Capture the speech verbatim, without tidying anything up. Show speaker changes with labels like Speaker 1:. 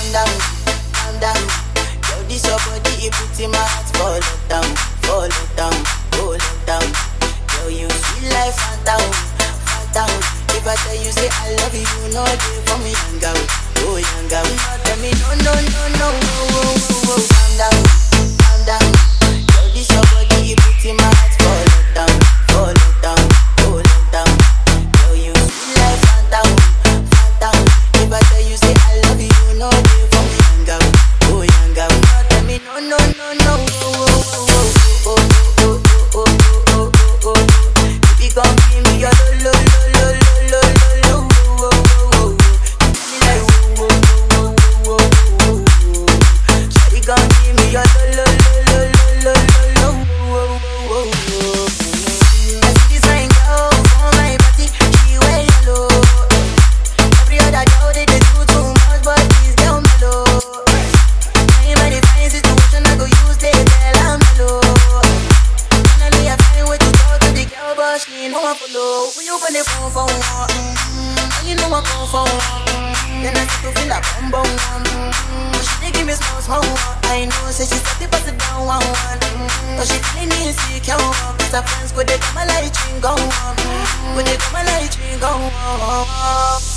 Speaker 1: calm down, calm down. Yo, this your body, it puts in my heart for lockdown, for lockdown, for lockdown. Yo, you sweet life, phantom, phantom. If I tell you say I love you, you know they for me young girl, oh young girl. Tell me no, no, no, no, oh, oh, oh, oh. Calm down, calm down. Yo, this your body, it puts in my heart for lockdown, for lockdown, for lockdown. Yo, you sweet life, phantom, phantom. If I tell you say I love you, you know they for me young girl, oh young girl. Tell me no, no, no, no, oh, oh, oh, oh, oh, oh, oh, oh, oh, oh, oh. Baby, come give me your lo, lo, lo, lo, lo, lo, lo, oh, oh, oh, oh. Give me like oh, oh, oh, oh, oh, oh, oh. Shawty, come give me your lo, lo, lo, lo, lo, lo, lo, oh, oh, oh, oh. I see this fine girl for my party, she wear yellow. Every other girl they dey do too much, but this girl mellow. I'm in a fine situation, I go use they tell I'm mellow. Finally I find way to talk to the girl, but she ain't no one follow. When you on the phone for one, mm-hmm. You know I come for one, mm-hmm. Then I start to feel like bum bum, mm-hmm. She dey give me small small one. I know, say she start to pass it down one one, mm-hmm. But she feeling insecure, cause her friends go they come a light ring go on, mm-hmm. Go they come a light ring go on.